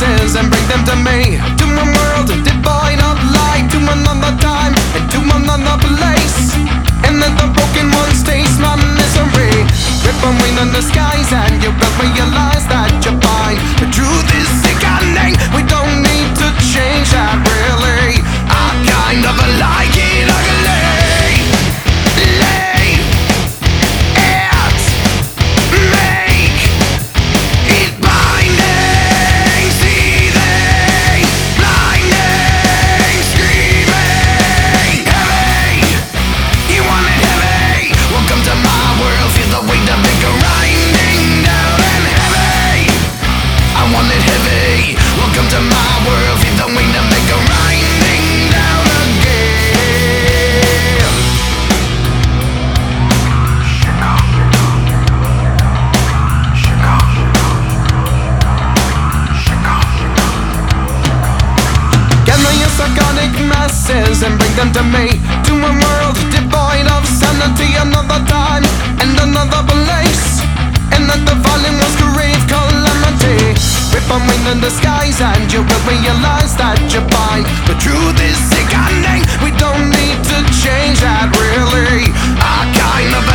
masses and bring them to me, to my world devoid of light, to another time and to another place, and let the broken ones taste my misery. Rip away the skies and you will realize that you're fine. The truth is sickening, we don't need to change that really. I kind of like it ugly. Masses and bring them to me, to a world devoid of sanity, another time and another place, and that the fallen ones crave calamity. Rip away the skies and you will realize that you're fine. The truth is sickening, we don't need to change that really. I kind of